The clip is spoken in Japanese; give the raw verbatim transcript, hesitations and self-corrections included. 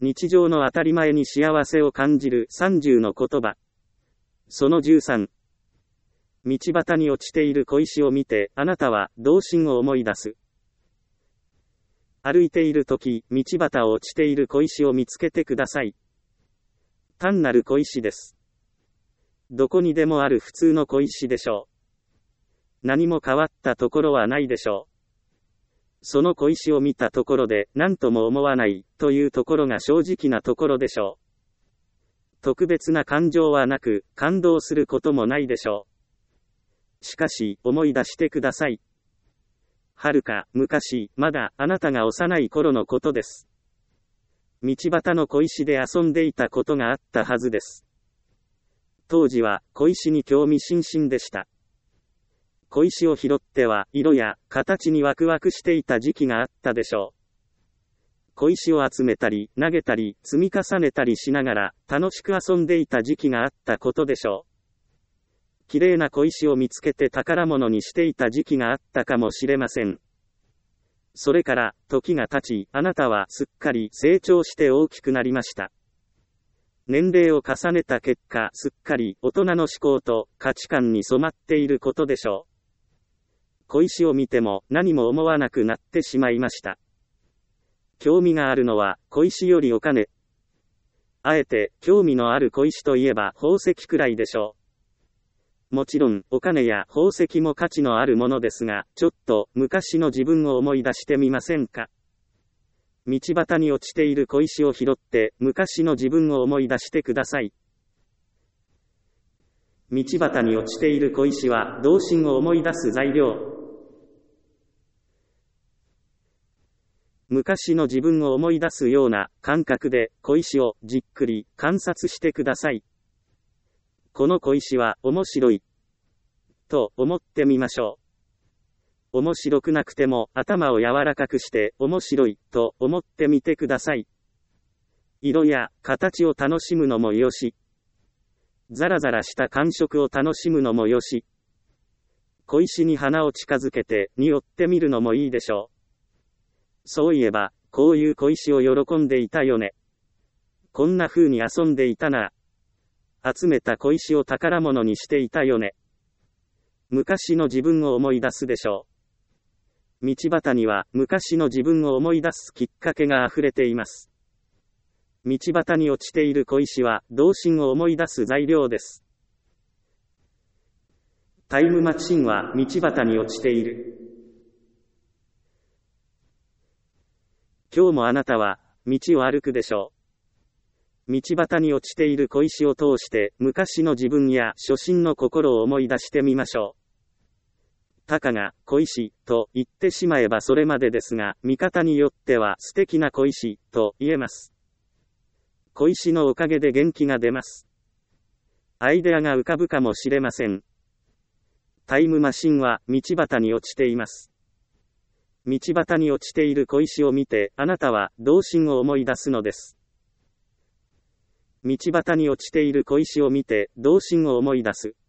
日常の当たり前に幸せを感じるさんじゅうの言葉。そのじゅうさん。道端に落ちている小石を見て、あなたは童心を思い出す。歩いているとき、道端を落ちている小石を見つけてください。単なる小石です。どこにでもある普通の小石でしょう。何も変わったところはないでしょう。その小石を見たところで何とも思わないというところが正直なところでしょう。特別な感情はなく、感動することもないでしょう。しかし、思い出してください。はるか昔、まだあなたが幼い頃のことです。道端の小石で遊んでいたことがあったはずです。当時は小石に興味津々でした。小石を拾っては色や形にワクワクしていた時期があったでしょう。小石を集めたり投げたり積み重ねたりしながら楽しく遊んでいた時期があったことでしょう。きれいな小石を見つけて宝物にしていた時期があったかもしれません。それから時が経ち、あなたはすっかり成長して大きくなりました。年齢を重ねた結果、すっかり大人の思考と価値観に染まっていることでしょう。小石を見ても何も思わなくなってしまいました。興味があるのは小石よりお金。あえて興味のある小石といえば宝石くらいでしょう。もちろんお金や宝石も価値のあるものですが、ちょっと昔の自分を思い出してみませんか。道端に落ちている小石を拾って昔の自分を思い出してください。道端に落ちている小石は童心を思い出す材料。昔の自分を思い出すような感覚で小石をじっくり観察してください。この小石は面白いと思ってみましょう。面白くなくても頭を柔らかくして面白いと思ってみてください。色や形を楽しむのもよし、ザラザラした感触を楽しむのもよし、小石に鼻を近づけて匂ってみるのもいいでしょう。そういえば、こういう小石を喜んでいたよね。こんな風に遊んでいたな。集めた小石を宝物にしていたよね。昔の自分を思い出すでしょう。道端には昔の自分を思い出すきっかけが溢れています。道端に落ちている小石は童心を思い出す材料です。タイムマシンは道端に落ちている。今日もあなたは道を歩くでしょう。道端に落ちている小石を通して昔の自分や初心の心を思い出してみましょう。たかが小石と言ってしまえばそれまでですが、見方によっては素敵な小石と言えます。小石のおかげで元気が出ます。アイデアが浮かぶかもしれません。タイムマシンは道端に落ちています。道端に落ちている小石を見て、あなたは童心を思い出すのです。道端に落ちている小石を見て、童心を思い出す。